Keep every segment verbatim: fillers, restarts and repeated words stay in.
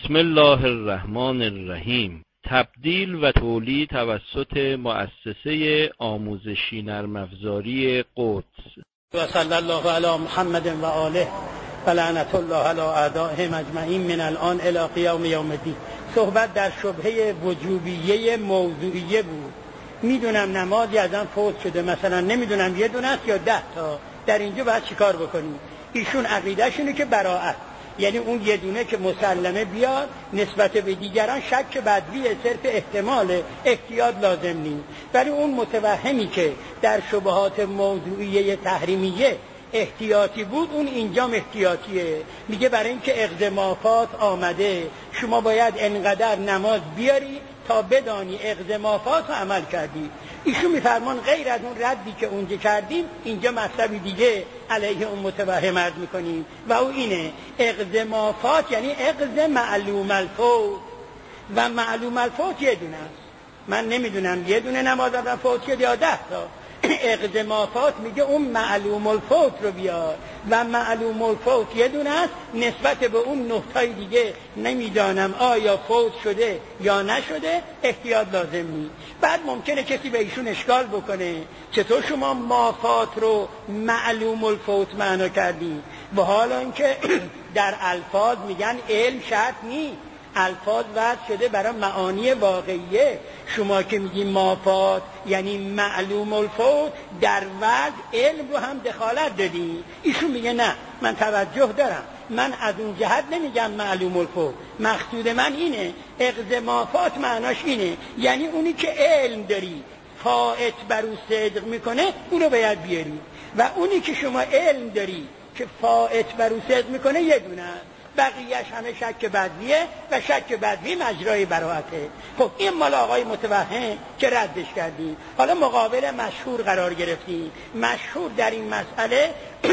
بسم الله الرحمن الرحیم. تبدیل و تولید توسط مؤسسه آموزشی نرم افزاری قدس. و صلی الله علی محمد و آله و لعنت الله علی اعدائهم اجمعین من الان الی قیام یوم الدین. صحبت در شبهه وجوبیه موضوعیه بود. میدونم نمازی ازم فوت شده، مثلا نمیدونم یه دونه است یا ده تا، در اینجا باید چیکار بکنیم؟ ایشون عقیده‌ش اینه که براءت، یعنی اون یه دونه که مسلمه بیاد، نسبت به دیگران شک بدویه، صرف احتمال، احتیاط لازم نیست. ولی اون متوهمی که در شبهات موضوعیه تحریمیه احتیاطی بود، اون اینجام احتیاطیه. میگه برای اینکه اقدمافات آمده شما باید انقدر نماز بیاری تا بدانی اقدمافات رو عمل کردی. ایشون میفرمان غیر از اون ردی که اونجا کردیم، اینجا مطلبی دیگه علیه اون متوهم عرض میکنیم و او اینه: اقدمافات یعنی اقدم معلوم الفوت، و معلوم الفوت یه دونه است. من نمیدونم یه دونه نماز اول فوت شد یا ده تا. اقدمافات میگه اون معلوم الفوت رو بیار، و معلوم الفوت یه دونه است، نسبت به اون نقطه‌ای دیگه نمیدانم آیا فوت شده یا نشده، احتیاط لازم نیست. بعد ممکنه کسی به ایشون اشکال بکنه چطور شما مافات رو معلوم الفوت معنا کردی، و حالا اینکه در الفاظ میگن علم شرط نیست، الفاظ وضع شده برای معانی واقعیه. شما که میگی مافات یعنی معلوم الفوت، در وضع علم رو هم دخالت دادی. ایشون میگه نه، من توجه دارم، من از اون جهت نمیگم معلوم الفوت، مقصود من اینه اقدمافات معناش اینه، یعنی اونی که علم داری فائت بر او صدق میکنه اونو باید بیاری، و اونی که شما علم داری که فائت بر او صدق میکنه یه دونه است، بقیهش همه شک بدویه و شک بدوی مجرای براءته. خب این مال آقای متوهم که ردش کردیم. حالا مقابل مشهور قرار گرفتیم. مشهور در این مسئله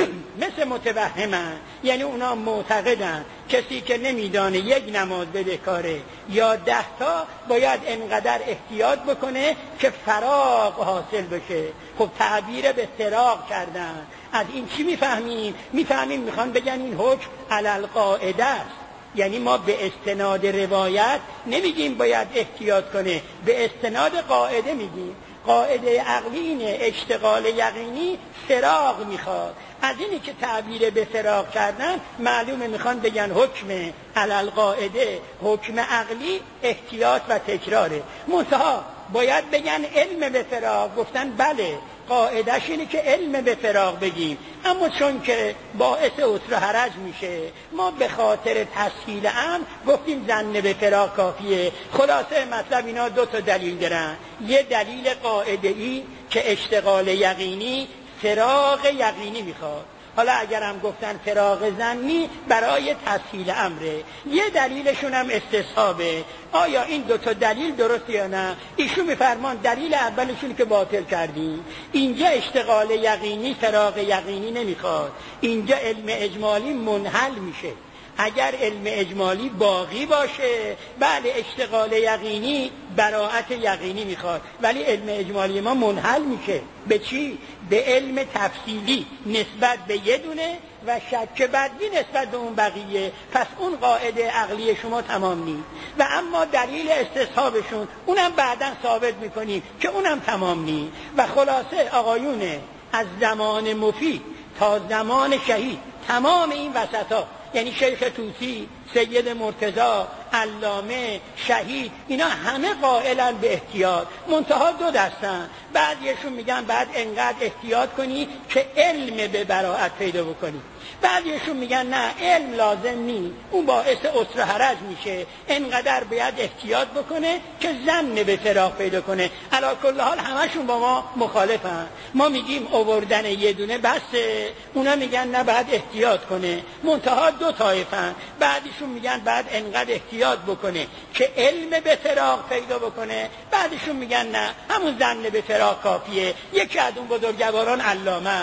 مثل متوهمن، یعنی اونا معتقدن کسی که نمیدانه یک نماز بدهکاره یا ده تا باید انقدر احتیاط بکنه که فراغ حاصل بشه. خب تعبیر به فراغ کردن. از این چی میفهمیم؟ میفهمیم میخوان بگن این حکم علی القاعده است، یعنی ما به استناد روایت نمیگیم باید احتیاط کنه، به استناد قاعده میگیم. قاعده عقلی اینه اشتغال یقینی فراغ میخواد. از اینی که تعبیر به فراغ کردن معلومه میخوان بگن حکم علی القاعده، حکم عقلی احتیاط و تکراره. منتها باید بگن علم به فراغ، گفتن بله قاعدش اینه که علم به فراغ بگیم، اما چون که باعث عسر و حرج میشه ما به خاطر تسهیل امر گفتیم ظن به فراغ کافیه. خلاصه مطلب اینا دو تا دلیل دارن، یه دلیل قاعده‌ای که اشتغال یقینی فراغ یقینی میخواد، حالا اگرم گفتن فراغ ظنی برای تسهیل امره، یه دلیلشون هم استصحابه. آیا این دو تا دلیل درست یا نه؟ ایشون میفرمان دلیل اولشون که باطل کردیم، اینجا اشتغال یقینی فراغ یقینی نمیخواد، اینجا علم اجمالی منحل میشه. اگر علم اجمالی باقی باشه بله اشتغال یقینی براءت یقینی میخواد، ولی علم اجمالی ما منحل میشه به چی؟ به علم تفصیلی نسبت به یه دونه و شک بدوی نسبت به اون بقیه. پس اون قاعده عقلی شما تمام نیست، و اما دلیل استصحابشون اونم بعداً ثابت میکنیم که اونم تمام نیست. و خلاصه آقایونه از زمان مفید تا زمان شهید تمام این وسطا، یعنی شیخ طوسی، سید مرتضی، علامه، شهید، اینا همه قائلن به احتیاط. منتها دو دستن، بعضیشون میگن بعد انقدر احتیاط کنی که علم به براءت پیدا بکنی، بعضیشون میگن نه علم لازم نیست، اون باعث عسر و حرج میشه، انقدر باید احتیاط بکنه که ظن به فراغ پیدا کنه. علی کل حال همشون با ما مخالفن. ما میگیم آوردن یه دونه بسه، اونا میگن نه بعد احتیاط کنه. منتها دو طایفن، بعدشون میگن بعد انقدر احتیاط بکنه که علم به فراغ پیدا بکنه، بعدشون میگن نه همون ظن به فراغ کافیه. یکی از اون بزرگواران علامه است،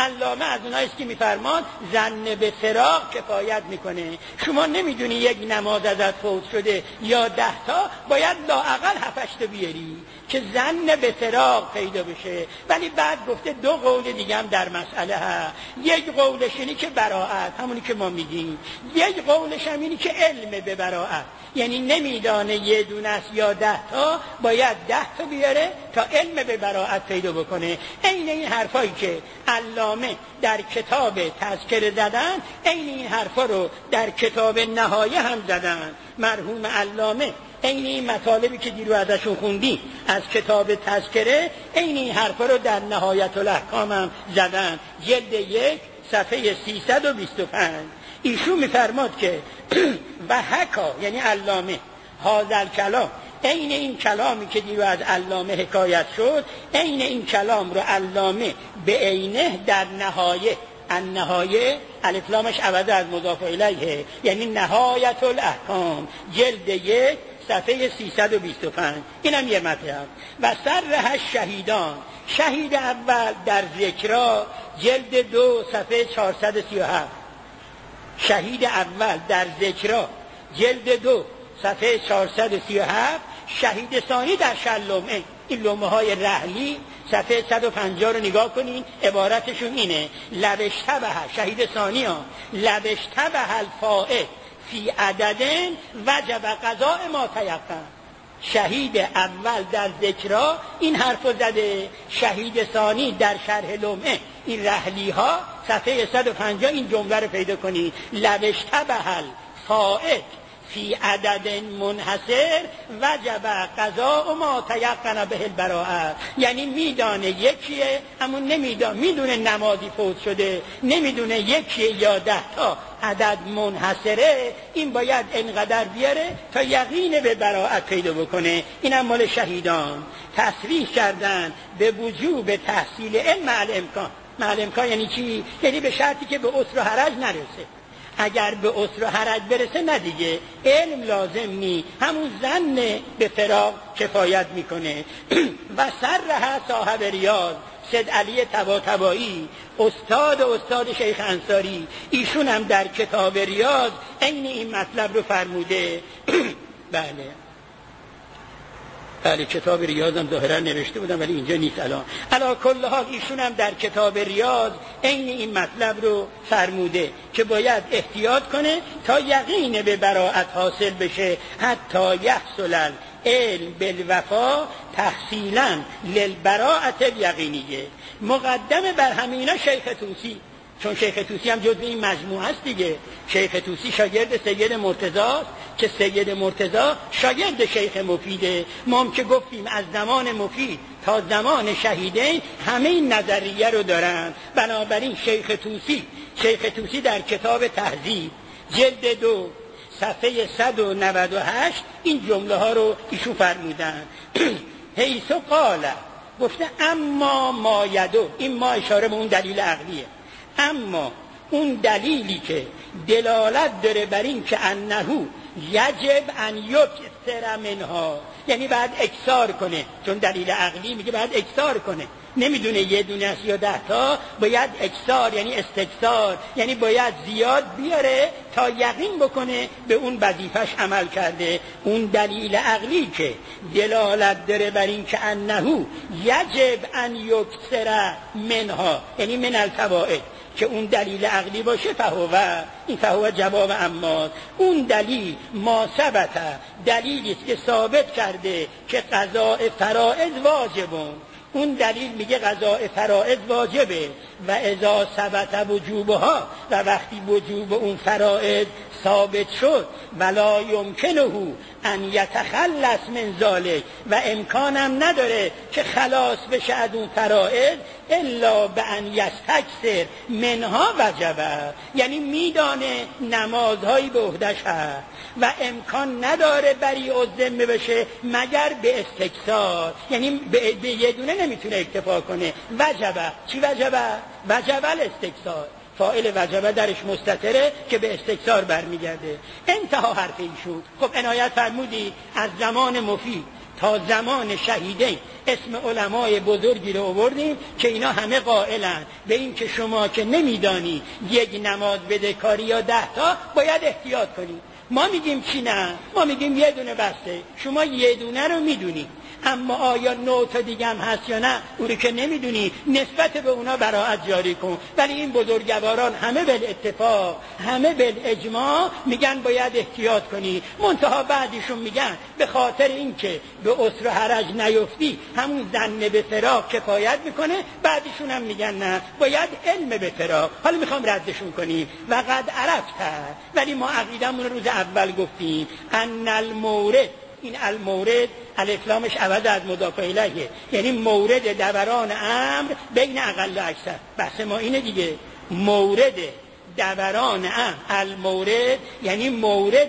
علامه از اونایی است که میفرماد ظن به فراق کفایت میکنه. شما نمیدونی یک نماز ازت فوت شده یا ده تا، باید لااقل هفتش تا بیاری که ظن به فراق پیدا بشه. ولی بعد گفته دو قول دیگه هم در مسئله هست. یک قولش اینی که براءت، همونی که ما میگیم. یک قولش هم اینی که علم به براءت، یعنی نمیدانه یه دونه است یا ده تا، باید ده تا بیاره تا علم به براءت پیدا بکنه. عین این حرفایی که علامه در کتاب تذکره زدن، عین این حرفا رو در کتاب نهایه هم زدن مرحوم علامه. عین این مطالبی که دیرو ازشون خوندی از کتاب تذکره، عین این حرفا رو در نهایت الاحکام هم زدن، جلد یک صفحه سیصد و بیست و پنج. ایشون میفرماد که و حکا، یعنی علامه، هذا کلام، عین این کلامی که دیرو از علامه حکایت شد، عین این کلام رو علامه به عینه در نهایه، النهایه الف لامش عوض از مضاف الیه، یعنی نهایت الاحکام، جلد یک صفحه سیصد و بیست و پنج. اینم یه مطلب. و سرها شهیدان، شهید اول در ذکرا، جلد دو صفحه چهارصد و سی و هفت. شهید اول در ذکرا، جلد دو صفحه چهارصد و سی و هفت. شهید ثانی در شلمه، این لمه های رحلی صفحه صد و پنجاه رو نگاه کنین، عبارتشون اینه: لبشتبه، شهید ثانی ها، لبشتبه الفائد فی عددن وجب قضاء ما تیقن. شهید اول در ذکرا این حرف زده، شهید ثانی در شرح لمعه، این رحلی ها صفحه صد و پنجاه این جمله رو پیدا کنی: لبشتبه الفائد فی عدد منحصر وجب قضاء ما تیقن به البراءه. یعنی میدانه یکیه، همون نمیدانه، میدونه نمازی فوت شده، نمیدونه یکیه یا ده تا عدد منحصره، این باید انقدر بیاره تا یقین به براءت پیدا بکنه. اینم مال شهیدان. تصریح کردن به وجوب تحصیل علم مع الامکان. مع الامکان یعنی چی؟ یعنی به شرطی که به عسر و حرج نرسه. اگر به عسر و حرج برسه نه دیگه، علم لازم نی، همون ظن به فراق کفایت میکنه. و سرها صاحب ریاض، سید علی طباطبایی، استاد استاد شیخ انصاری، ایشون هم در کتاب ریاض عین این مطلب رو فرموده. بله بله کتاب ریاض هم ظاهرا نوشته بودم ولی اینجا نیست الان. علی کل حال ایشون هم در کتاب ریاض عین این مطلب رو فرموده که باید احتیاط کنه تا یقین به براءت حاصل بشه، حتی یحصل علم بالوفا تحصیلا للبراءت الیقینیه. مقدم بر همینا شیخ طوسی، چون شیخ طوسی هم جزو این مجموعه است دیگه. شیخ طوسی شاگرد سید مرتضی است که سید مرتضی شاگرد شیخ مفیده. ما هم که گفتیم از زمان مفید تا زمان شهیدین همه این نظریه رو دارن. بنابراین شیخ طوسی شیخ طوسی در کتاب تهذیب جلد دو صفحه صد و نود و هشت این جمله ها رو ایشون فرمودن. حیث قال، گفته اما ما یدو، این ما اشاره به اون دلیل عقلیه، اما اون دلیلی که دلالت داره بر این که انهو یجب ان یکثر منها، یعنی باید اکثار کنه، چون دلیل عقلی میگه باید اکثار کنه، نمیدونه یه دونه است یا ده تا، باید اکثار یعنی استکثار، یعنی باید زیاد بیاره تا یقین بکنه به اون وظیفش عمل کرده. اون دلیل عقلی که دلالت داره بر این که انهو یجب ان یکثر منها، یعنی من الفوائد، که اون دلیل عقلی باشه، فهوه، این فهوه جواب اما اون دلیل ما ثبت، دلیلی است که ثابت کرده که قضاء فرائض واجبون. اون دلیل میگه قضاء فرائض واجبه و اذا ثبت وجوبها، و وقتی وجوب اون فرائض ثابت شد، ولا یمکنه ان یتخلص من ذلک، و امکانم نداره که خلاص بشه از اون فرائض، الا بان یستکثر منها وجبه، یعنی میدانه نمازهایی به عهدش هست و امکان نداره بری الذمه بشه مگر به استکثار، یعنی به, به یه دونه نمیتونه اکتفا کنه. وجبه، چی وجبه؟ وجبه الاستکثار، فاعل وجبه درش مستتره که به استکثار برمیگرده. انتها حرف ایشون. خب عنایت فرمودی از زمان مفید تا زمان شهیدین اسم علمای بزرگی رو آوردیم که اینا همه قائلن به این که شما که نمیدانی یک نماز بدهکاری یا ده تا باید احتیاط کنی. ما میگیم چی نه؟ ما میگیم یه دونه بسته. شما یه دونه رو میدونی، اما آیا نه تا دیگه هم هست یا نه اون رو که نمیدونی، نسبت به اونا براءت جاری کن. ولی این بزرگواران همه به اتفاق، همه به اجماع میگن باید احتیاط کنی. منتها بعدیشون میگن به خاطر اینکه به اسر و حرج نیفتی همون ظن به فراق کفایت میکنه. بعدیشون هم میگن نه، باید علم به فراق. حالا میخوام ردشون کنیم. و قد عرفت، ولی ما عقیدمون روز اول گفتیم ان المورد، این المورد الف لامش عوض از مضاف الیه، یعنی مورد دوران امر بین اقل و اکثر. بحث ما اینه دیگه، مورد دوران امر، المورد یعنی مورد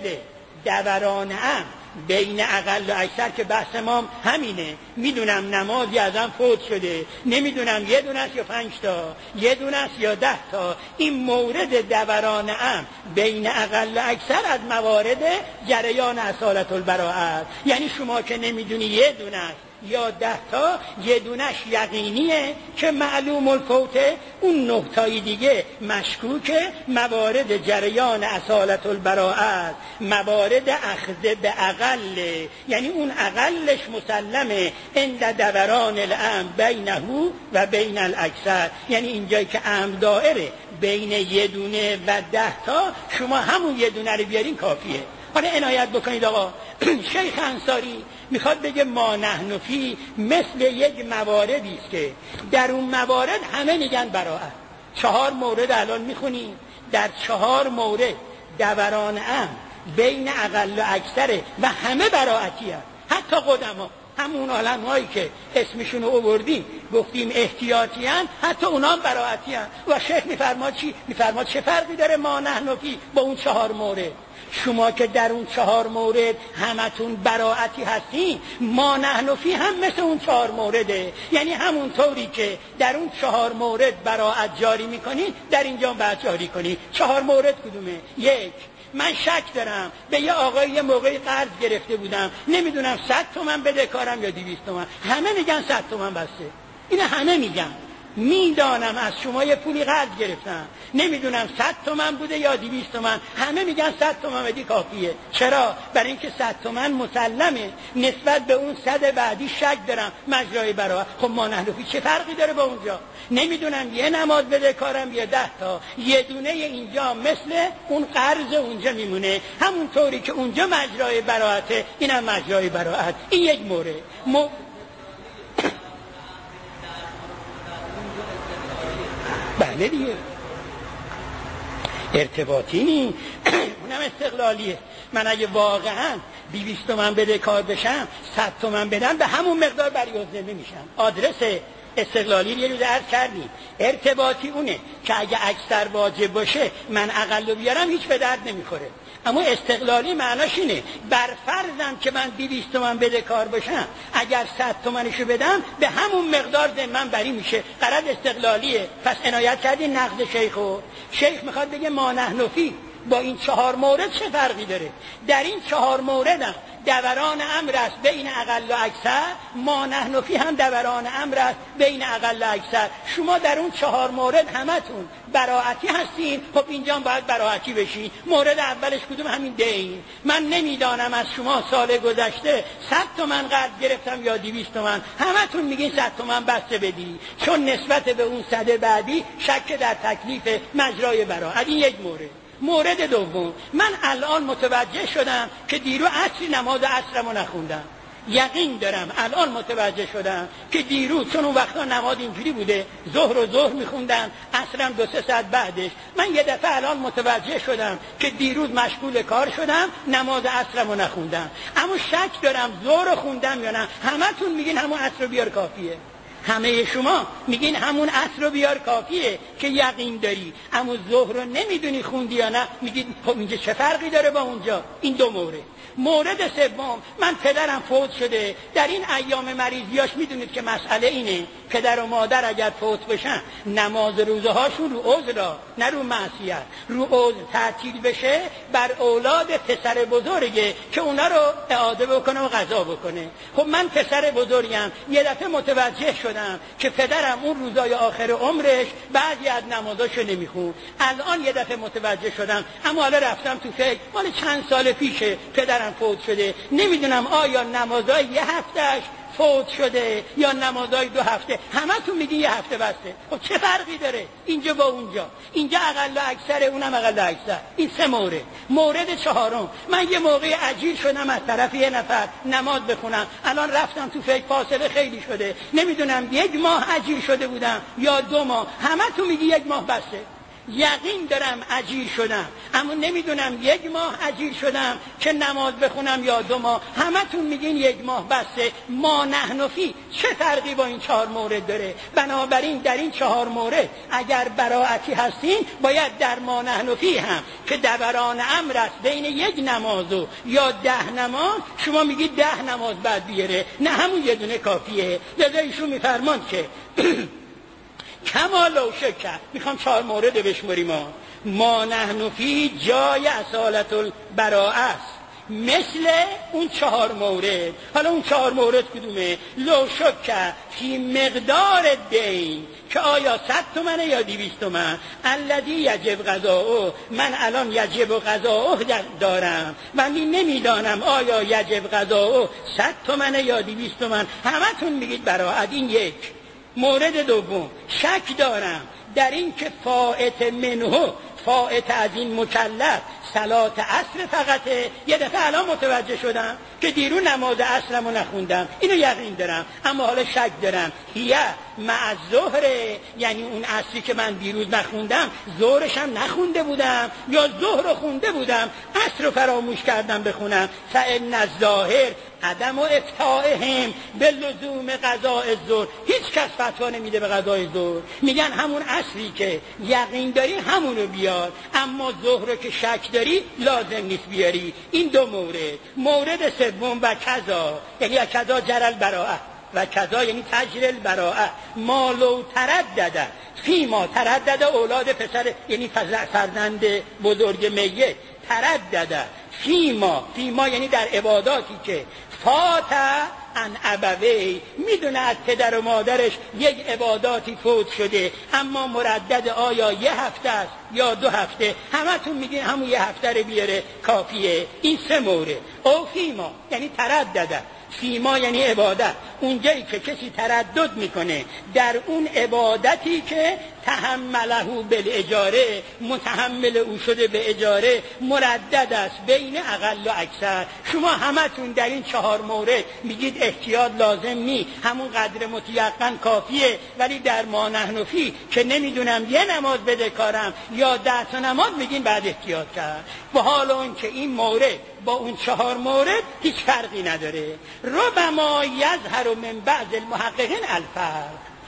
دوران امر بین اقل و اکثر، که بحث ما همینه. میدونم نمازی ازم فوت شده، نمیدونم یه دونه است یا پنج تا، یه دونه است یا ده تا. این مورد دوران امر بین اقل و اکثر از موارد جریان اصالت البراءت. یعنی شما که نمیدونی یه دونه است یا ده تا، یه دونش یقینیه که معلوم الفوته، اون نه تایی دیگه مشکوکه. موارد جریان اصالت البراءت موارد اخذ به اقل، یعنی اون اقلش مسلمه عند دوران الامر بینه و بین الاکثر. یعنی اینجایی که امر دائره بین یه دونه و ده تا، شما همون یه دونه رو بیارین کافیه. حالا عنایت بکنید آقا، شیخ انصاری میخواد بگه ما نحن فی مثل یک مواردی است که در اون موارد همه میگن براءت. چهار مورد الان میخونیم، در چهار مورد دوران امر بین اقل و اکثره و همه براءتی هست. حتی قدما، همون علمایی که اسمشون رو آوردیم گفتیم احتیاطی هستند، حتی اونا هم براءتی هستند. و شیخ میفرماد چی؟ میفرماد چه فرقی داره ما نحن فی با اون چهار مورد؟ شما که در اون چهار مورد همتون براءتی هستین، ما نحن فی هم مثل اون چهار مورده. یعنی همون طوری که در اون چهار مورد براءت جاری میکنین، در اینجا باید جاری کنین. چهار مورد کدومه؟ یک، من شک دارم به یه آقای یه موقعی قرض گرفته بودم، نمیدونم صد تومن بده کارم یا دویست تومن. همه میگن صد تومن بسته. اینه همه میگن. میدانم از شما یه پولی قرض گرفتم، نمیدونم صد تومن بوده یا دویست تومن. همه میگن صد تومن بدی کافیه. چرا؟ برای اینکه صد تومن مسلمه. نسبت به اون صد بعدی شک دارم، مجرای براءت. خب ما نحلوفی چه فرقی داره با اونجا؟ نمیدونم یه نماز بده کارم یا ده تا، یه دونه اینجا مثل اون قرض اونجا میمونه. همون طوری که اونجا مجرای براءته، اینم مجرای براءت. این یک مورد. مو... بله دیگه، ارتباطی نی اونم استقلالیه. من اگه واقعا بیست تومن بده کار بشم، صد تومن بدم، به همون مقدار بریازنده میشم. آدرس استقلالی یه روز عرض کردیم. ارتباطی اونه که اگه اکثر واجب باشه من اقل بیارم هیچ به درد نمیخوره. اما استقلالی معناش اینه بر فرضم که من دویست تومن بده کار باشم، اگر صد تومنشو بدم به همون مقدار ذمم بری میشه. قرار استقلالیه. پس عنایت کردین نقد شیخو. شیخ میخواد بگه ما نحن فی با این چهار مورد چه فرقی داره؟ در این چهار موردم دوران امر است بین اقل و اکثر، ما نحن فی هم دوران امر است بین اقل و اکثر. شما در اون چهار مورد همتون براءتی هستین. خب اینجا باید براءتی بشین. مورد اولش کدوم؟ همین دین. من نمیدانم از شما سال گذشته صد تومن قرض گرفتم یا دویست تومن، همتون میگین صد تومن بسته بدی، چون نسبت به اون صد بعدی شک در تکلیف مجرای براءت. این یک مورد. مورد دوم، من الان متوجه شدم که دیرو عصری نماز عصرمو نخوندم. یقین دارم الان متوجه شدم که دیروز، چون اون وقتا نماز اینجوری بوده ظهر و ظهر میخوندن، عصرم دو سه ساعت بعدش. من یه دفعه الان متوجه شدم که دیروز مشغول کار شدم، نماز عصرمو نخوندم. اما شک دارم ظهر خوندم یا نه. همتون میگین همون عصر بیار کافیه. همه شما میگین همون عصر رو بیار کافیه که یقین داری، اما ظهر رو نمیدونی خوندی یا نه، میگید خب اینجا چه فرقی داره با اونجا؟ این دو مورد. مورد سوم، من پدرم فوت شده، در این ایام مریضیاش میدونید که مسئله اینه پدر و مادر اگر فوت بشن نماز روزه هاشون رو عذر، نه رو معصیت، رو عذر تعطیل بشه، بر اولاد پسر بزرگه که اونا رو اعاده بکنه و قضا بکنه. خب من پسر بزرگم، یه دفعه متوجه شدم که پدرم اون روزای آخر عمرش بعضی از نمازاشو نمیخون. الان یه دفعه متوجه شدم، اما حالا رفتم تو فکر، مال چند سال پیشه پدرم فوت شده، نمیدونم آیا نمازای یه هفتهش فوت شده یا نمازای دو هفته. همه تو میگی یه هفته بسته. خب چه فرقی داره اینجا با اونجا؟ اینجا اقل و اکثر، اونم اقل و اکثر. این سه مورد. مورد چهارم، من یه موقع عجیل شدم از طرف یه نفر نماز بخونم، الان رفتم تو فکر فاصله خیلی شده، نمیدونم یک ماه عجیل شده بودم یا دو ماه. همه تو میگی یک ماه بسته. یقین دارم عجیل شدم، اما نمیدونم یک ماه عجیل شدم که نماز بخونم یا دو ماه. همه تون میگین یک ماه بسته. ما نحن فی، چه فرقی با این چهار مورد داره؟ بنابراین در این چهار مورد اگر براعتی هستین، باید در ما نحن فی هم که دوران امر است بین یک نماز و یا ده نماز، شما میگید ده نماز بعد بیاره، نه همون یه دونه کافیه. لذا ایشون میفرمان که کمال و شکر، میخوام چهار مورد بشماریم. ما ما نحن فی جای اصالت البراءه است، مثل اون چهار مورد. حالا اون چهار مورد کدومه؟ لو شکر فی مقدار دین، که آیا صد تومنه یا دویست تومن، الذی یجب قضاؤه، من الان یجب قضاؤه دارم و من نمیدانم آیا یجب قضاؤه صد تومنه یا دویست تومن. همه تون میگید براعت. این یک. مورد دوم، شک دارم در این که فائت منه، فائت از این مکلف صلات عصر فقطه. یه دفعه الان متوجه شدم که دیرو نماز عصرمو نخوندم، اینو یقین دارم، اما حالا شک دارم هیه مع ظهر، یعنی اون عصری که من دیروز نخوندم ظهرشم نخونده بودم یا ظهر خونده بودم عصر رو فراموش کردم بخونم. فإن الظاهر عدم و افتائهم به لزوم قضاء الظهر، هیچ کس فتوا نمیده به قضای ظهر، میگن همون عصری که یقین داری همونو بیار، اما ظهر رو که شک داری لازم نیست بیاری. این دو مورد. مورد سوم، و کذا، یعنی کذا جرل براءه، و کذا یعنی تجرل براءه، ما لو تردد فی ما تردد اولاد پسر، یعنی فرزند بزرگ میت، تردد فی ما، فی ما یعنی در عباداتی که فات ان ابوی، میدونه از پدر و مادرش یک عباداتی فوت شده، اما مردد آیا یه هفته است یا دو هفته. همه تون میگین همون یه هفته رو بیاره کافیه. این سه مورد. او فیما یعنی تردد، فیما یعنی عبادت، اونجایی که کسی تردد میکنه در اون عبادتی که تحمله بالاجاره، متحمل او شده به اجاره، مردد است بین اقل و اکثر. شما همتون در این چهار مورد میگید احتیاط لازم نی، همون قدر متیقن کافیه، ولی در ما نحن فی که نمیدونم یه نماز بده کارم یا ده تا نماز، میگین بعد احتیاط کرد. با حال اون که این مورد با اون چهار مورد هیچ فرقی نداره. ربما یظهر من بعض المحققین الفرق،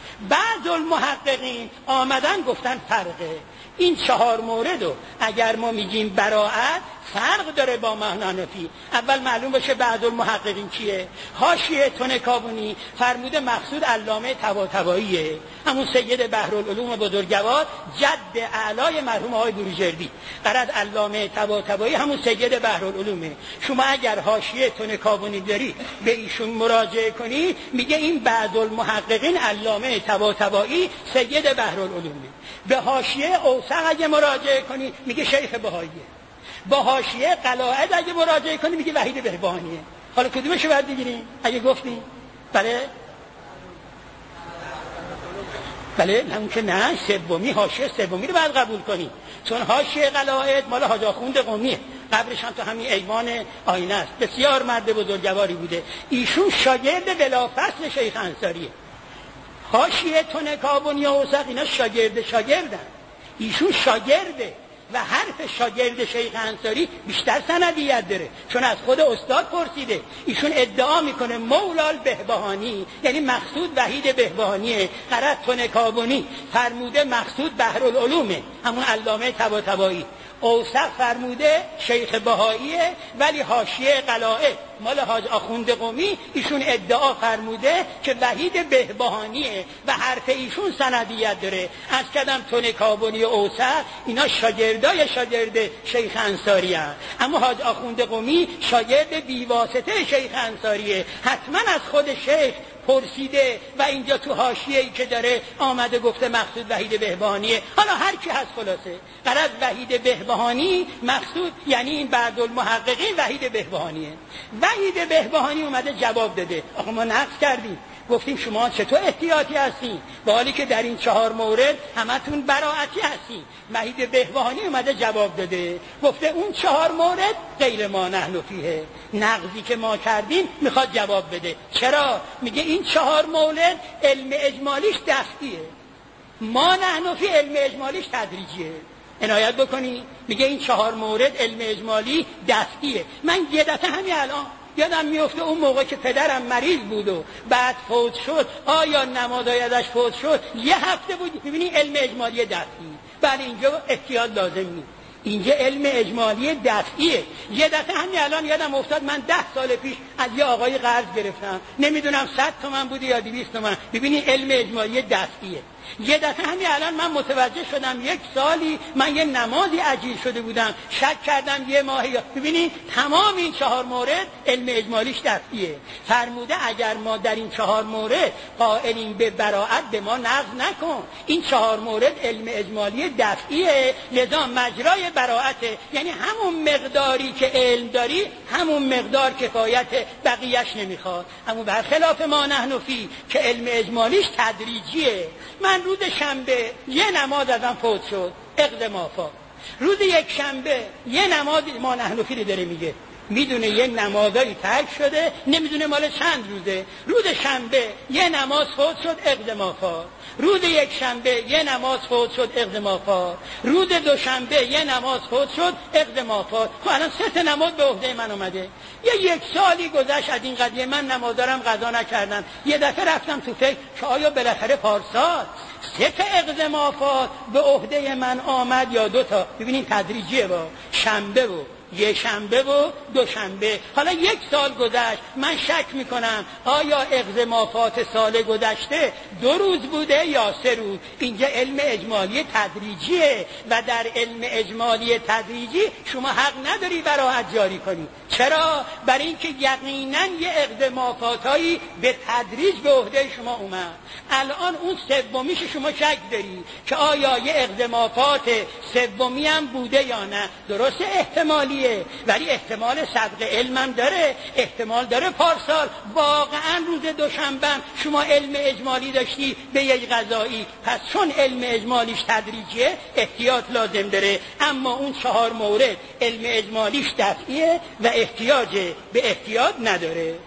بعض المحققین آمدن گفتن فرقه. این چهار موردو اگر ما میگیم براعت، فرق داره با معنانفی. اول معلوم باشه بعض المحققین کیه. حاشیه طنطاوی فرموده مقصود علامه طباطباییه، همون سید بحرالعلوم بزرگوار، جد اعلای مرحوم آقای بروجردی. غرض علامه طباطبایی همون سید بحرالعلومه. شما اگر حاشیه طنطاوی داری به ایشون مراجعه کنی، میگه این بعض المحققین علامه طباطبایی سید بحرالعلومه. به حاشیه اوسق اگه مراجعه کنی میگه شیخ بهاییه. با حاشیه قلاعد اگه مراجعه کنی میگه وحید بهبهانیه. حالا کدومشو باید بگیریم اگه گفتیم؟ بله بله همون که نه، سومی، حاشیه سومی رو باید قبول کنی، چون حاشیه قلاعد مال حاج آخوند قمیه، قبرش هم تو همین ایوان آینه است. بسیار مرد بزرگواری بوده. ایشون شاگرد بلافصل شیخ انصاریه. حاشیه طنطاوی و اوسق اینا شاگرد شاگردن، ایشون شاگرده. و حرف شاگرد شیخ انصاری بیشتر سندیت داره، چون از خود استاد پرسیده. ایشون ادعا میکنه مولال بهبهانی، یعنی مقصود وحید بهبهانیه، غرض تنکابونی فرموده مقصود بحرالعلومه، همون علامه طباطبایی. اوسق فرموده شیخ بهاییه، ولی حاشیه قلائد مال حاج آخوند قمی ایشون ادعا فرموده که وحید بهبهانیه و حرف ایشون سندیت داره. از کدم تنکابونی و اوسق اینا شاگردای شاگرد شیخ انصاری هست، اما حاج آخوند قمی شاگرد بیواسطه شیخ انصاریه، حتما از خود شیخ پرسیده و اینجا تو حاشیه‌ای که داره آمده گفته مقصود وحید بهبهانیه. حالا هر کی هست خلاصه غرض وحید بهبهانی مقصود، یعنی این بعد المحققین وحید بهبهانیه. وحید بهبهانی اومده جواب داده. آخه ما نقص کردیم، گفتیم شما چطور احتیاطی هستین با حالی که در این چهار مورد همتون براعتی هستین. وحید بهبهانی اومده جواب داده، گفته اون چهار مورد غیر ما نحن فیه، نقضی که ما کردیم میخواد جواب بده. چرا؟ میگه این چهار مورد علم اجمالیش دستیه، ما نحن فی علم اجمالیش تدریجیه. عنایت بکنی، میگه این چهار مورد علم اجمالی دستیه. من یه دفعه همین الان یادم میفته اون موقع که پدرم مریض بود و بعد فوت شد، آیا نمازهای ازش فوت شد یه هفته بود، میبینی علم اجمالی دفعی. بعد اینجا احتیاط لازم نیست، اینجا علم اجمالی دفعیه. یه دفعه همین الان یادم افتاد من ده سال پیش از یه آقای قرض گرفتم، نمیدونم صد تومن بوده یا دویست تومن، ببینی علم اجمالی دفعیه. یه دفعه همین الان من متوجه شدم یک سالی من یه نمازی عجیل شده بودم، شک کردم یه ماهی، ببینید تمام این چهار مورد علم اجمالیش دفعیه. فرموده اگر ما در این چهار مورد قائلیم به براءت به ما نقض نکن، این چهار مورد علم اجمالی دفعیه، لذا مجرای براءته، یعنی همون مقداری که علم داری همون مقدار کفایت، بقیهش نمیخواد. اما برخلاف ما نحن فی که علم اجمالیش تدریجیه. من روز شنبه یه نماز ازم فوت شد، عقد مافا. روز یک شنبه یه نماز ما نحن فی داره میگه، میدونه یه نمازایی ترک شده، نمیدونه مال چند روزه. روز شنبه یه نماز فوت شد، عقد مافا. روز یک شنبه یه نماز فوت شد، عقد مافا. روز دوشنبه یه نماز فوت شد، عقد مافا. خب الان سه تا نماز به عهده من اومده. یه یک سالی گذشت از این قضیه، من نمازدارم قضا نکردم. یه دفعه رفتم تو فکر که آیا بالاخره پارسال سه تا عقد مافا به عهده من آمد یا دو تا؟ ببینید تدریجیه، با شنبه و یه شنبه و دو شنبه. حالا یک سال گذشت، من شک میکنم آیا عقد مافات سال گذشته دو روز بوده یا سه روز. اینجا علم اجمالی تدریجیه و در علم اجمالی تدریجی شما حق نداری براءت جاری کنی. چرا؟ برای اینکه یقینا یه عقد مافاتایی به تدریج به عهده شما اومد. الان اون سومیش شما شک داری که آیا یه عقد مافات سومی هم بوده یا نه. درسته احتمالیه، ولی احتمال سبق علمم داره، احتمال داره پارسال واقعا روز دوشنبه شما علم اجمالی داشتی به یک قضایی. پس چون علم اجمالیش تدریجیه احتیاط لازم داره. اما اون چهار مورد علم اجمالیش دفعیه و احتیاج به احتیاط نداره.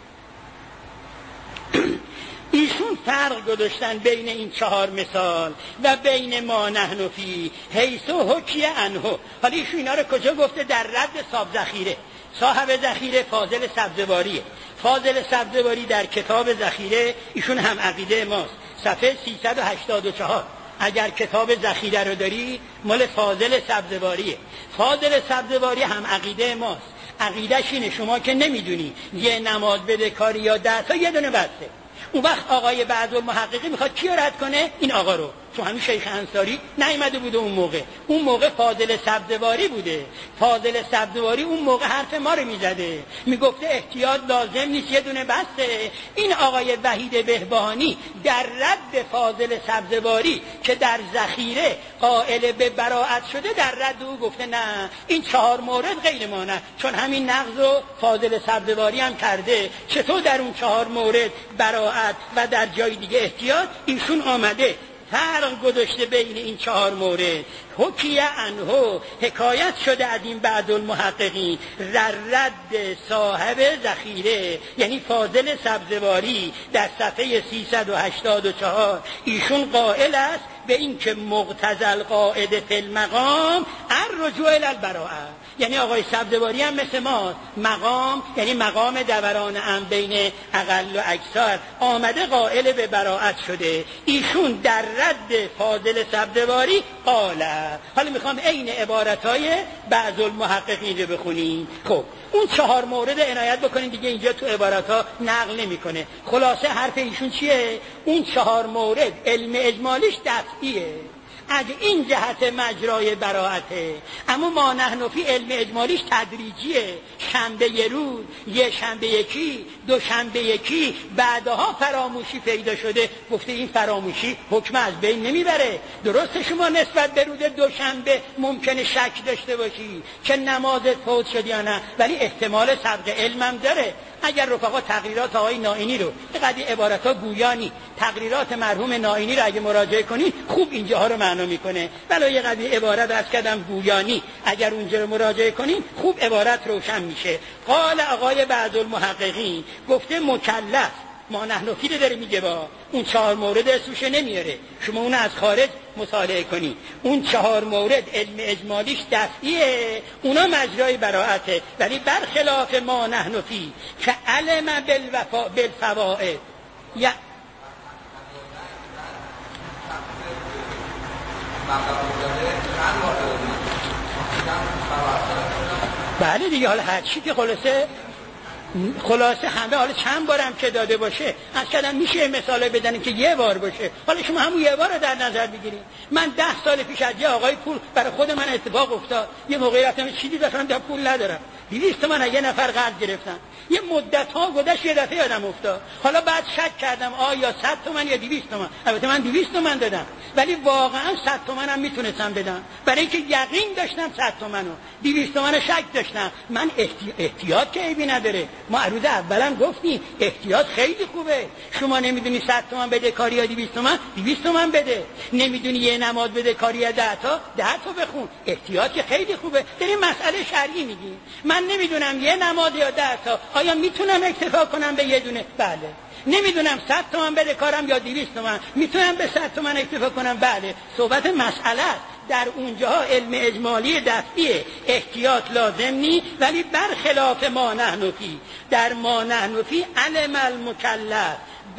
ایشون فرق گذاشتن بین این چهار مثال و بین ما نحن فی حیث و حکی عنه. حالا ایشون اینا رو کجا گفته؟ در رد صاحب ذخیره. صاحب ذخیره فاضل سبزواریه. فاضل سبزواری در کتاب ذخیره ایشون هم عقیده ماست، صفحه سیصد و هشتاد و چهار. اگر کتاب ذخیره رو داری مال فاضل سبزواریه. فاضل سبزواری هم عقیده ماست. عقیدش اینه شما که نمیدونی یه نماز بده کاری یا ده تا یه دونه بسته. اون وقت آقای بعض المحققی میخواد کی رد کنه؟ این آقا رو. تو همین شیخ انصاری نیامده بوده اون موقع، اون موقع فاضل سبزواری بوده. فاضل سبزواری اون موقع حرف ما رو میزده، میگفته احتیاط لازم نیست یه دونه بسته. این آقای وحید بهبهانی در رد فاضل سبزواری که در ذخیره قائل به براءت شده، در رد او گفته نه این چهار مورد غیر مانع، چون همین نقض و فاضل سبزواری هم کرده. چطور در اون چهار مورد براءت و در جای دیگه احتیاط؟ ایشون آمده فرق گذاشته بین این چهار مورد. حکیه عنه، حکایت شده از این بعض المحققین در رد صاحب ذخیره یعنی فاضل سبزواری در صفحه سیصد و هشتاد و چهار. ایشون قائل است به این که مقتضی القاعده فی المقام الرجوع الی البراءه. یعنی آقای سبزواری هم مثل ما، مقام یعنی مقام دوران ام بین اقل و اکثر آمده قائل به براءت شده. ایشون در رد فاضل سبزواری قاله. حالا میخوام عین عبارتای بعض المحققین رو بخونیم. خب اون چهار مورد عنایت بکنین دیگه، اینجا تو عبارتها نقل نمیکنه. خلاصه حرف ایشون چیه؟ اون چهار مورد علم اجمالیش دفعیه، از این جهت مجرای براءته، اما ما نحنفی علم اجمالیش تدریجیه. شنبه یه روز، یه شنبه یکی، دو شنبه یکی، بعدها فراموشی پیدا شده، گفته این فراموشی حکم از بین نمیبره. درسته شما نسبت به روز دوشنبه ممکنه شک داشته باشی که نمازت فوت شد یا نه، ولی احتمال سبق علمم داره. اگر رفقا تقریرات آقای نائینی رو، اینقدر عبارتها گویانی، تقریرات مرحوم نائینی رو اگه مراجعه کنی خوب اینجاها رو معنا میکنه. ولی یه قضیه عبارت از کردم گویانی، اگر اونجا رو مراجعه کنین خوب عبارت روشن میشه. قال آقای بعض المحققین گفته مکلف، ما نحنفی رو داره میگه، با اون چهار مورد اسمش نمیاره، شما اون از خارج مطالعه کنی. اون چهار مورد علم اجمالیش دفعیه، اونا مجرای براءته، ولی برخلاف ما نحنفی که علم بالوفا بالفوائد یا بله دیگه. حالا هر چی که خلاصه خلاصه همه، حالا چند بارم که داده باشه از کدام میشه مثال بدن که یه بار باشه. حالا شما همون یه بار رو در نظر بگیرید. من ده سال پیش از یه آقای پول برای خود من اتفاق افتاد. یه موقعی رفتم چیزی داشتم در پول ندارم، دویست تومن یه نفر قرض گرفتم. یه مدت ها گذشت یه دفعه یادم افتاد. حالا بعد شک کردم آیا صد تومن یا دویست تومن. البته من دویست تومن دادم، ولی واقعا صد تومنم میتونستم بدم، برای اینکه یقین داشتم صد تومنو. دویست تومن شک داشتم. من احتی... احتیاط که عیبی نداره. ما عروض اولا گفتیم احتیاط خیلی خوبه. شما نمیدونی صد تومن بده کاری یا دویست تومن، دویست تومن بده. نمیدونی یه نماز بده کاری یا ده تا، ده تا بخون. احتیاط که خیلی خوبه. داریم مسئله شرعی میگیم. من نمیدونم یه نماز یا ده تا آیا میتونم اکتفا کنم به یه دونه؟ بله. نمیدونم صد تومن بده کارم یا دویست تومن، میتونم به صد تومن اکتفا کنم؟ بله. صحبت مسئله در اونجاها علم اجمالی دفعیه، احتیاط لازم نی. ولی برخلاف ما نحنفی، در ما نحنفی علم المکلف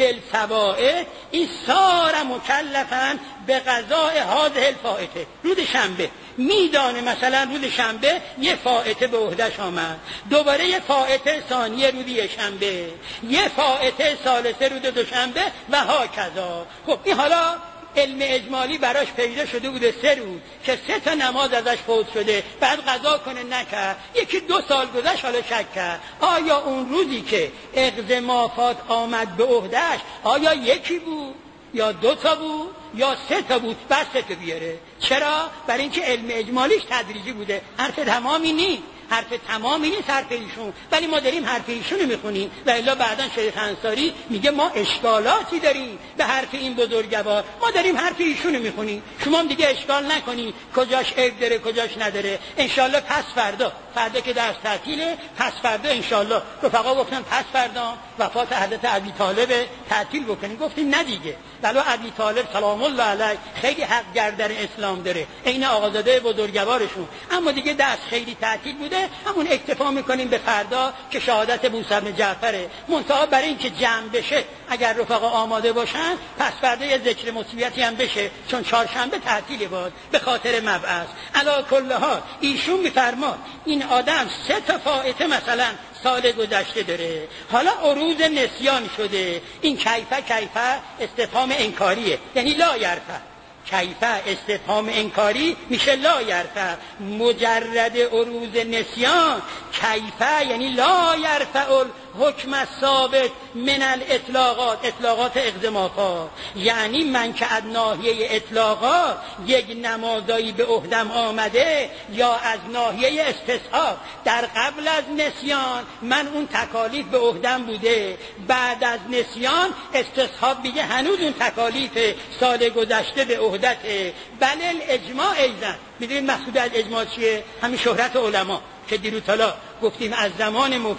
بالفوائد این سار مکلفن به قضاء هذه الفائته. روز شنبه میدانه مثلا روز شنبه یه فائته به عهده‌اش آمد، دوباره یه فائته ثانیه روز یه شنبه، یه فائته ثالثه روز دوشنبه و ها کذا. خب این حالا علم اجمالی براش پیدا شده بوده سه روز که سه تا نماز ازش فوت شده، بعد قضا کنه نکرد. یکی دو سال گذشت حالا شک کرد آیا اون روزی که اقض مافات آمد به عهده‌اش آیا یکی بود یا دو تا بود یا سه تا بود، بس سه تا بیاره. چرا؟ برای اینکه علم اجمالیش تدریجی بوده. حرف تمامی نیست، حرف تمامی نیست حرف ایشون، ولی ما داریم حرف ایشون رو میخونیم. و الا بعداً شیخ انصاری میگه ما اشکالاتی داریم به حرف این بزرگوار، ما داریم حرف ایشون رو میخونیم. شما هم دیگه اشکال نکنی کجاش عیب داره کجاش نداره. انشالله پس فردا، فردا که درس تعطیله، پس فردا انشالله رفقا گفتن پس فردا وفات حضرت ابی طالب تعطیل بکنیم. گفتیم نه دیگه، ولی ابی طالب سلام الله علیه خیلی حق گردن اسلام داره، عین آقازاده بزرگوارشون، اما دیگه درس خیلی تعطیل بوده، همون اکتفا میکنیم به فردا که شهادت موسی بن جعفره. منتها برای اینکه جمع بشه اگر رفقا آماده باشن پس فردا یه ذکر مصیبتی هم بشه، چون چهارشنبه تعطیل بود به خاطر مبعث. علی کل حال ایشون میفرماد این آدم سه تا فائته مثلا سال گذشته داره، حالا عروض نسیان شده. این کیفه کیفه استفهام انکاریه، یعنی لا یرفع. کیفه استفهام انکاری میشه لا یرفع. مجرد عروض نسیان کیفه یعنی لا یرفع حکم ثابت من الاطلاقات، اطلاقات اقدمافات. یعنی من که از ناحیه اطلاقات یک نمازایی به عهدم آمده یا از ناحیه استصحاب در قبل از نسیان من اون تکالیف به عهدم بوده، بعد از نسیان استصحاب میگه هنوز اون تکالیف سال گذشته به عهدته. بله الاجماع ایضا. میدونید مقصود از اجماع چیه؟ همین شهرت علما که دیروز حالا گفتیم از زمان مفید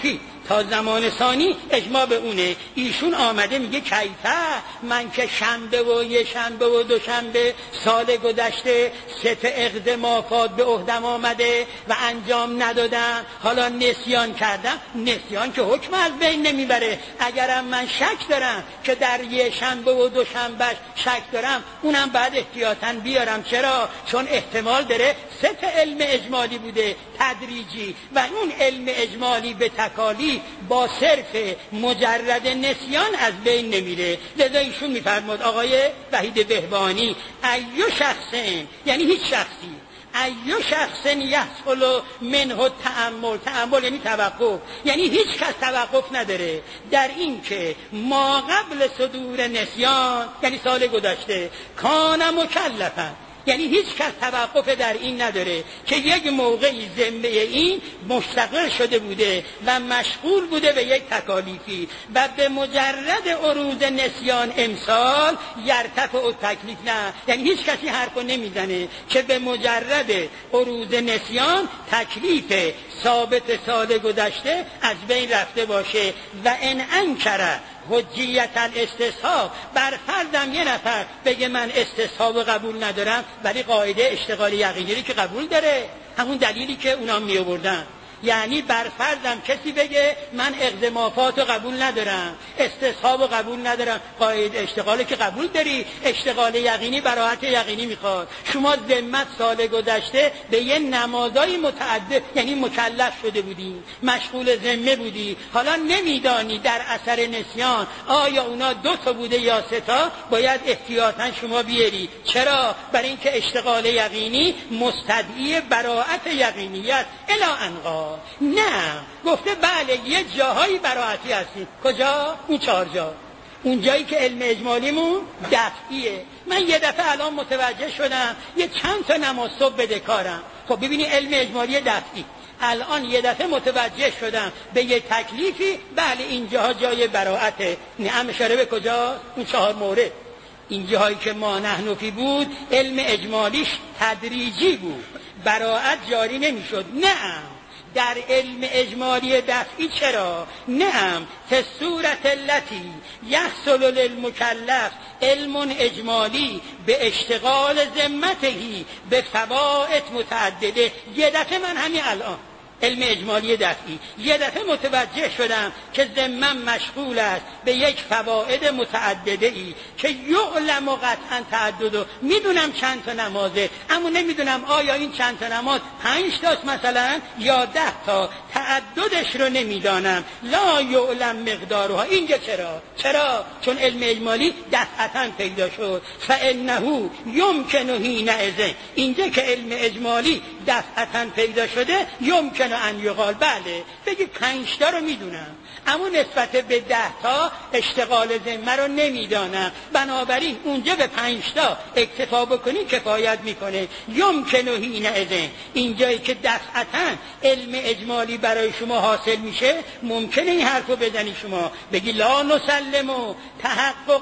تا زمان ثانی اجماع به اونه. ایشون آمده میگه کیفه، من که شنبه و یه شنبه و دو شنبه سال گذشته سه تا اقدامات به عهدم آمده و انجام ندادم، حالا نسیان کردم. نسیان که حکم از بین نمیبره. اگرم من شک دارم که در یه شنبه و دو شنبه شک دارم، اونم بعد احتیاطاً بیارم. چرا؟ چون احتمال داره سه تا علم اجمالی بوده تدریجی و اون علم اجمالی به تکالی با صرف مجرد نسیان از بین نمیره. لذا ایشون میفرماد آقای وحید بهبانی ایو شخصین، یعنی هیچ شخصی، ایو شخصین یحصل منه تأمل، تأمل یعنی توقف، یعنی هیچ کس توقف نداره در این که ما قبل صدور نسیان، یعنی سال گذشته، کان مکلفا، یعنی هیچ کس توقف در این نداره که یک موقعی ذمه این مستقر شده بوده و مشغول بوده به یک تکالیفی و به مجرد عروض نسیان امسال یرتفع و تکلیف. نه، یعنی هیچ کسی حرفو نمیزنه که به مجرد عروض نسیان تکلیف ثابت سال گذشته از بین رفته باشه. و ان انکره حجیت الاستصحاب، بر فرضم یه نفر بگه من استصحاب قبول ندارم ولی قاعده اشتغال یقینی که قبول داره، همون دلیلی که اونا می آوردن. یعنی بر فرضم کسی بگه من اقدامات رو قبول ندارم، استصحاب رو قبول ندارم، قاعده اشتغالی که قبول داری، اشتغال یقینی براحت یقینی میخواد. شما ذمت سال گذشته به یه نمازای متعدد، یعنی مکلف شده بودی، مشغول ذمه بودی، حالا نمیدانی در اثر نسیان آیا اونا دو تا بوده یا سه تا، باید احتیاطاً شما بیاری. چرا؟ برای اینکه اشتغال یقینی مستدعی براحت یقینیت الی انقا. نه، گفته بله یه جاهایی براحتی هستی. کجا؟ اون چهار جا. اون جایی که علم اجمالیمون دفعیه. من یه دفعه الان متوجه شدم یه چند تا نماز صبح بدهکارم. خب ببینی علم اجمالی دفعی. الان یه دفعه متوجه شدم به یه تکلیفی، بله اینجاها جای براحته. نعم اشاره به کجا؟ اون چهار مورد. این جاهایی که ما نحنفی بود علم اجمالیش تدریجی بود، براحت جاری نمیشد. نعم در علم اجمالی دفعی چرا؟ نعم فی صورت التي یحصل للمکلف علم اجمالی به اشتغال ذمتهی به فوائد متعدده. یه دفعه من همین الان علم اجمالی دفعی یه دفعه متوجه شدم که ذمم مشغول است به یک فواید متعدده ای که یعلم قطعا تعدد، میدونم چند تا نمازه اما نمیدونم آیا این چند تا نماز پنج تاست مثلا یا ده تا، تعددش رو نمیدانم. لا یعلم مقدارها. اینجا چرا؟ چرا؟ چون علم اجمالی دفعتا پیدا شد. فانه یمکن حینئذ، اینجا که علم اجمالی دفعتا پیدا شده یمکن ان یقال، بله بگی پنج تا رو میدونم اما نسبت به ده تا اشتغال ذمه رو نمیدانم، بنابراین اونجا به پنج تا اکتفا بکنی کفایت میکنه. یمکن حینئذ، اینجایی که دفعتا علم اجمالی برای شما حاصل میشه ممکنه این حرفو بزنی شما بگی لا نسلم تحقق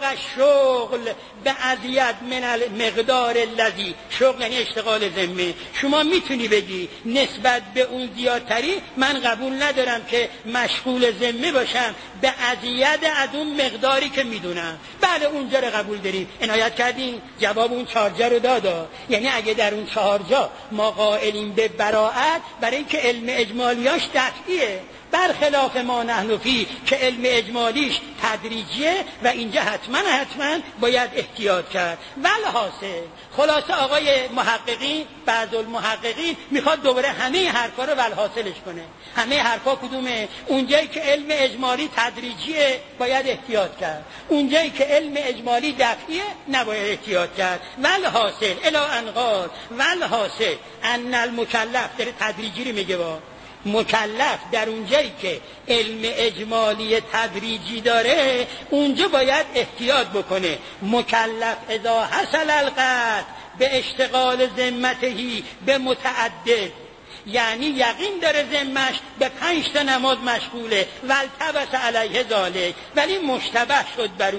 الشغل به ازید من المقدار الذی، شغل یعنی اشتغال ذمه. شما میتونی بگی نسبت به اون زیادتری من قبول ندارم که مشغول ذمه باشم به ازید از اون مقداری که میدونم. بله اونجا رو قبول داریم. عنایت کردین جواب اون چهار جا رو دادا. یعنی اگه در اون چهار جا ما قائلیم به براءت برای اینکه علم اجمالیاش دفعیه، برخلاف ما نحنفی که علم اجمالیش تدریجیه و اینجا حتما حتما باید احتیاط کرد. والحاصل خلاصه آقای محققین، بعض المحققین میخواد دوباره همه حرفا رو والحاصلش کنه. همه حرفا کدومه؟ اونجایی که علم اجمالی تدریجیه باید احتیاط کرد، اونجایی که علم اجمالی دفعیه نباید احتیاط کرد. والحاصل الی انقال، والحاصل ان المکلف، داره تدریجی رو میگه، با مکلف در اونجایی که علم اجمالی تدریجی داره اونجا باید احتیاط بکنه. مکلف اذا حصل القطع به اشتغال ذمتهی به متعدد، یعنی یقین داره ذمش به پنج تا نماز مشغوله، والتبس علیه ذالک، ولی مشتبه شد بر او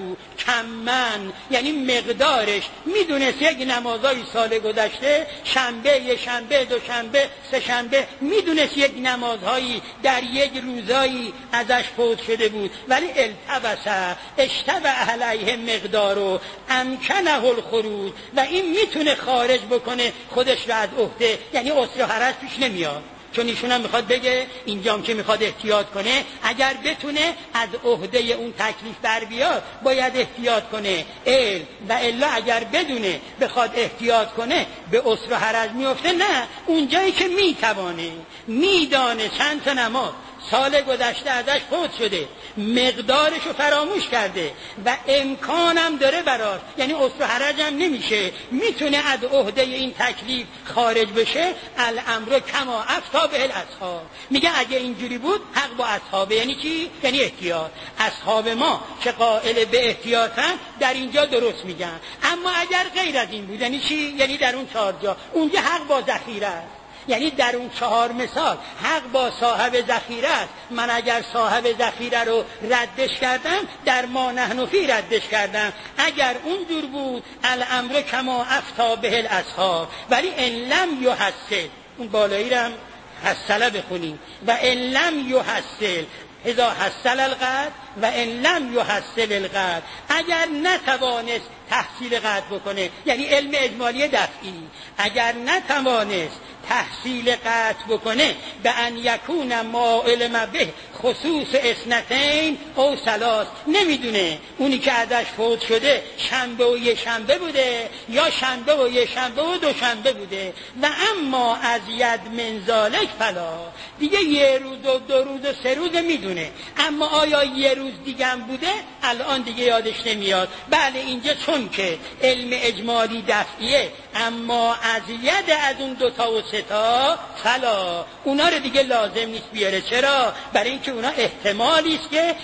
کمن یعنی مقدارش، میدونست یک نمازهای سال گذشته شنبه، یه شنبه، دو شنبه، سه شنبه، میدونست یک نمازهایی در یک روزایی ازش فوت شده بود، ولی التبسه اشتبه علیه مقدارو امکنه الخروج، و این میتونه خارج بکنه خودش رو از عهده، یعنی عسر و حرج پیش نمیاد. چون ایشون هم میخواد بگه اینجام که میخواد احتیاط کنه، اگر بتونه از عهده اون تکلیف بر بیاد باید احتیاط کنه، ال و الا اگر بدونه بخواد احتیاط کنه به عسر و حرج میفته. نه، اونجایی که میتوانه، میدانه چند تا نماز سال گذشته ازش فوت شده، مقدارشو فراموش کرده و امکانم داره براش، یعنی عسر و حرج هم نمیشه، میتونه از عهده این تکلیف خارج بشه، الامر کما افتی به الاصحاب. میگه اگه اینجوری بود حق با اصحابه. یعنی چی؟ یعنی احتیاط. اصحاب ما که قائل به احتیاطن در اینجا درست میگن. اما اگر غیر از این بود، یعنی چی؟ یعنی در اون چهار جا اونجا حق با ذخیره است. یعنی در اون چهار مثال حق با صاحب ذخیره است. من اگر صاحب ذخیره رو ردش کردم، در ما نحن فی ردش کردم. اگر اون جور بود الامر کما افتی به الاصحاب، ولی ان لم یحصل، اون بالایی رو هم حصله بخونیم، و ان لم یحصل اذا حصل القدر و ان لم یحصل القدر، اگر نتوانست تحصیل قدر بکنه، یعنی علم اجمالی دفعی، اگر نتوانست تحصیل قطع بکنه، به ان یکون ما علم به خصوص اثنتین او ثلاث، نمیدونه اونی که ازش فوت شده شنبه و یه شنبه بوده یا شنبه و یه شنبه و دو شنبه بوده، و اما از ید من ذالک فلا، دیگه یه روز و دو روز و سه روز میدونه، اما آیا یه روز دیگه هم بوده الان دیگه یادش نمیاد. بله، اینجا چون که علم اجمالی دفعیه، اما از ید از اون دوتا و سه تا فلا، اونا رو دیگه لازم نیست بیاره. چرا؟ برای اینکه اونا احتمالی است که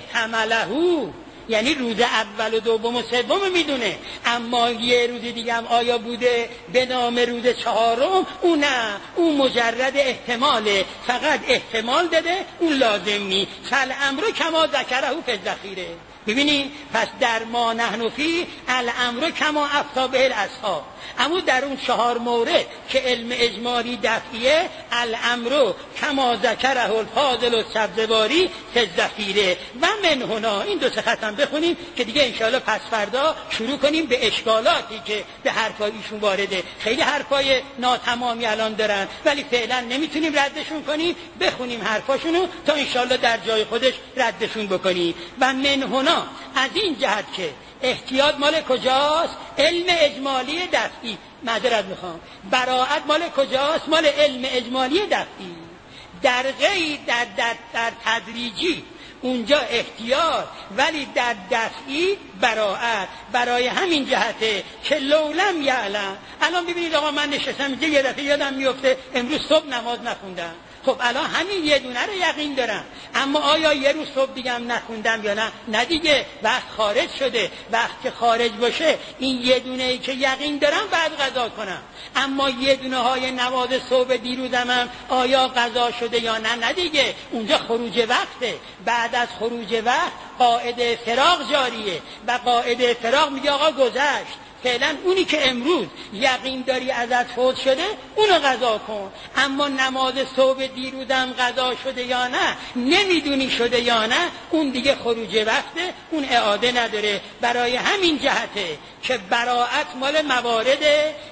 احتمالهو، یعنی روز اول و دوم و سوم میدونه، اما یه روز دیگه هم آیا بوده به نام روز چهارم، اون نه، اون مجرد احتماله، فقط احتمال داده، اون لازم نیست. فالامر کما ذکره فی الذخیره. ببینی، پس در ما نحن فی الامر کما افتی به الاصحاب، اما در اون چهار مورد که علم اجمالی دفعیه، الامر کما ذکره الفاضل السبزواری فی الذخیره و من هنا. این دو سه ختم بخونیم که دیگه انشاءالله پس فردا شروع کنیم به اشکالاتی که به حرفای ایشون وارده. خیلی حرفای ناتمامی الان دارن، ولی فعلا نمیتونیم ردشون کنیم، بخونیم حرفاشونو تا انشاءالله در جای خودش ردشون بکنیم. و من هنا، از این جهت که احتیاط مال کجاست؟ علم اجمالی دفعی. معذرت میخوام، براءت مال کجاست؟ مال علم اجمالی دفعی. در غیر در, در, در تدریجی اونجا احتیاط، ولی در دفعی براءت. برای همین جهته که لولم یعلم. الان ببینید آقا، من نشستم اینجا یه دفعه یادم میفته امروز صبح نماز نخوندم. خب الان همین یه دونه رو یقین دارم، اما آیا یه روز صبح دیگه هم نخوندم یا نه؟ نه دیگه، وقت خارج شده. وقت که خارج باشه، این یه دونه ای که یقین دارم بعد قضا کنم. اما یه دونه های نماز صبح دیروزم هم آیا قضا شده یا نه؟ نه دیگه، اونجا خروج وقته. بعد از خروج وقت قاعده فراغ جاریه و قاعده فراغ میگه آقا گذشت، فعلا اونی که امروز یقین داری ازت فوت شده اونو قضا کن. اما نماز صبح دیروزم قضا شده یا نه، نمیدونی شده یا نه، اون دیگه خروج وقته، اون اعاده نداره. برای همین جهته که براءت مال موارد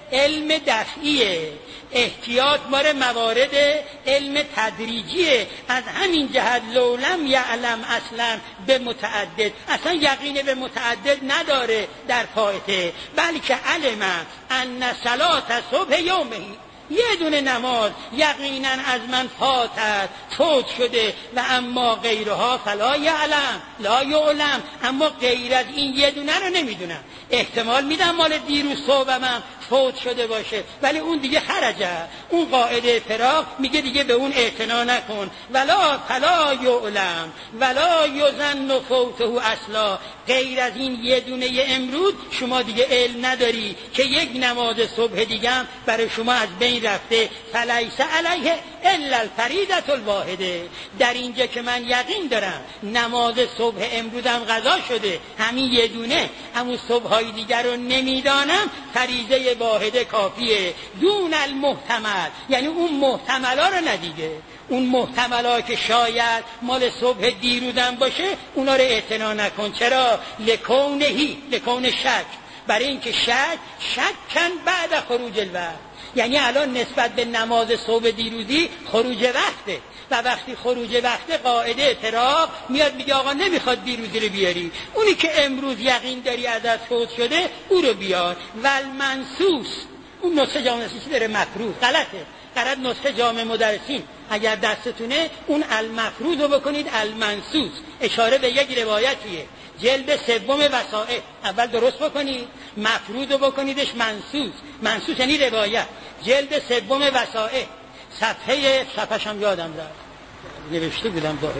علم دفعیه، احتیاط مال موارد علم تدریجیه. از همین جهت لولم یعلم اصلا به متعدد، اصلا یقین به متعدد نداره در فائته، بلکه علم ان صلات صبح یومهی، یه دونه نماز یقینا از من فاتت، فوت شده، و اما غیرها فلا یعلم لا یعلم، اما غیر از این یه دونه رو نمیدونم. احتمال میدم مال دیروز صبحم فوت شده باشه، ولی اون دیگه خرجه، اون قاعده فراق میگه دیگه به اون اعتنا نکن. ولا فلا یعلم ولا یظن فوته اصلا، غیر از این یه دونه امروز شما دیگه علم نداری که یک نماز صبح دیگه هم برای شما از بین رفته. فلیس علیه الا الفریضة الواحده. در اینجا که من یقین دارم نماز صبح امروزم قضا شده، همین یه دونه، همون صبحهای دیگر رو نمیدانم، فریضه واحده کافیه. دون المحتمل، یعنی اون محتملا رو ندیده، اون محتملا که شاید مال صبح دیروزم باشه اونا رو اعتنا نکن. چرا؟ لکونهی، لکون شک، برای اینکه شک شکن بعد خروج الوقت، یعنی الان نسبت به نماز صبح دیروزی خروج وقته و وقتی خروج وقته قاعده اعتراف میاد میگه آقا نمیخواد دیروزی رو بیاری، اونی که امروز یقین داری ازت فوت شده او رو بیار. والمنسوس، اون نسخه جامعه نسیسی داره مکروه، غلطه، قرار نسخه جامعه مدرسین اگر دستتونه اون المفروض رو بکنید المنسوس، اشاره به یک روایتیه، جلد سوم وسائل، اول درست بکنید، مفروض رو بکنیدش منسوس، منسوس یعنی روایت، جلد سوم وسائل، صفحه صفحش هم یادم رفت نوشته بودم داره،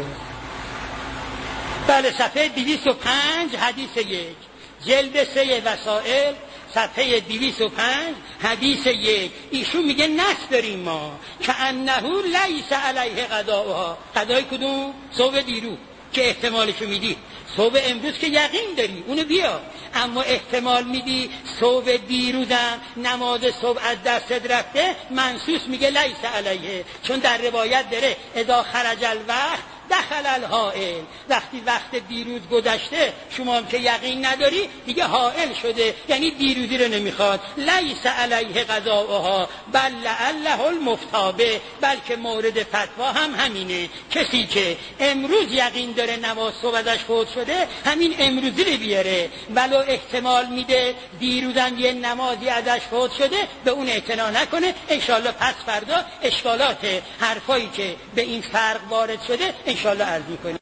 بله صفحه دویست و پنج حدیث یک، جلد سه وسائل صفحه دویست و پنج حدیث یک. ایشون میگه نص داریم ما که انه لیس علیه قضاؤها. قضای کدوم؟ صبح دیرو که احتمالشو میدی، صبح امروز که یقین داری اونو بیا، اما احتمال میدی صبح دیروزم نماز صبح از دستت رفته، منسوس میگه لیس علیه، چون در روایت داره اذا خرج الوقت دخل الحائل، وقتی وقت دیروز گذشته شما هم که یقین نداری دیگه حائل شده، یعنی دیروزی رو نمیخواد. لیس علیه قضاؤها بل لعله المفتابه، بلکه مورد فتوا هم همینه، کسی که امروز یقین داره نماز صبح ازش فوت شده همین امروزی رو بیاره، ولو احتمال میده دیروزم یه نمازی ازش فوت شده به اون اعتنا نکنه، انشالله پس فردا اشکالات حرفایی که به این فرق وارد شده انشالله عرض میکنیم.